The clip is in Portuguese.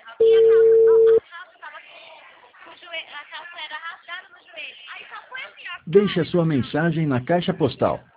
E a calça tava com o joelho, a calça era rasgada no joelho. Aí só foi assim, ó. Deixe a sua mensagem na caixa postal